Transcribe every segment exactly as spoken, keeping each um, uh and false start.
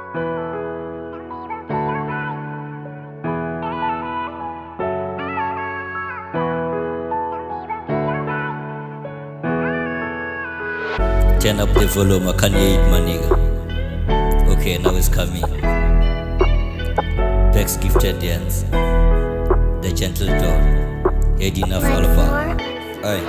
Turn up the volume, I can't hear it, my nigga. Okay, now it's coming. Beck's Gifted Dance, The Gentle Dawn, Eddie Enough Alpha. Aye.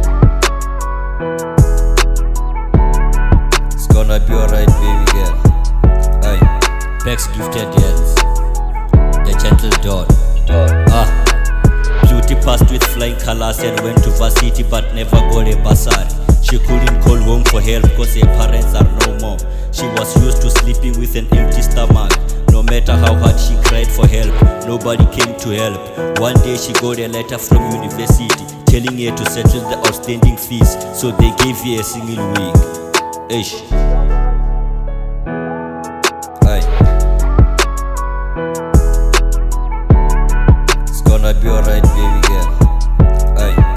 It's gonna be alright, baby girl. Aye. Beck's Gifted Dance, The Gentle Dawn. Ah. Beauty passed with flying colors and went to varsity but never got a bursary. She couldn't call home for help cause her parents are no more. She was used to sleeping with an empty stomach. No matter how hard she cried for help, nobody came to help. One day she got a letter from university telling her to settle the outstanding fees, so they gave her a single week. Ish. Aye. It's gonna be alright, baby girl. Aye.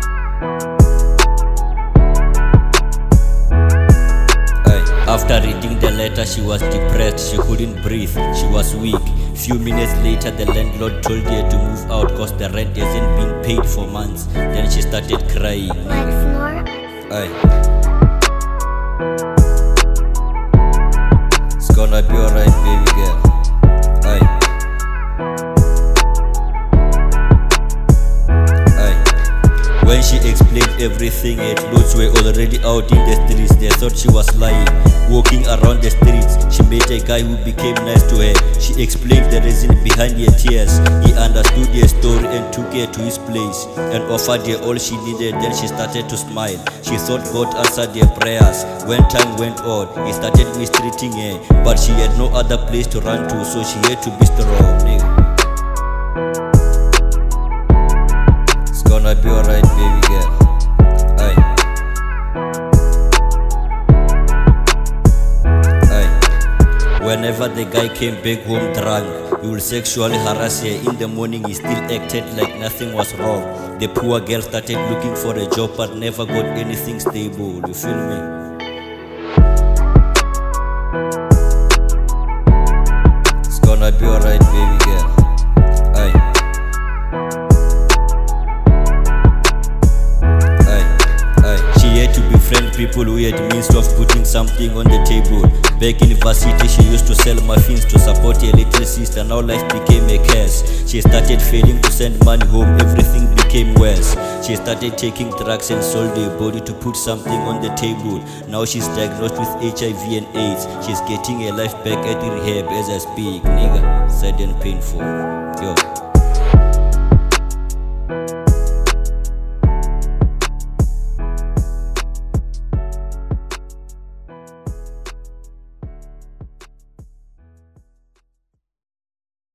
After reading the letter, she was depressed, she couldn't breathe, she was weak. Few minutes later, the landlord told her to move out cause the rent hasn't been paid for months. Then she started crying. Once more. Aye. It's gonna be alright, baby girl. Aye. Aye. When she explained everything, her clothes were already out in the streets. They thought she was lying. Walking around the streets, she met a guy who became nice to her. She explained the reason behind her tears. He understood her story and took her to his place and offered her all she needed. Then she started to smile. She thought God answered her prayers. When time went on, he started mistreating her, but she had no other place to run to, so she had to be strong. Nigga. It's gonna be alright, baby girl. Aye. Whenever the guy came back home drunk, he would sexually harass her. In the morning, he still acted like nothing was wrong. The poor girl started looking for a job but never got anything stable. You feel me? It's gonna be alright, baby girl. Aye. Aye. Aye. She had to befriend people who had means of putting something on the table. Back in varsity, she used to sell muffins to support her little sister. Now life became a curse. She started failing to send money home. Everything became worse. She started taking drugs and sold her body to put something on the table. Now she's diagnosed with H I V and AIDS. She's getting her life back at the rehab as I speak. Nigga, sad and painful. Yo.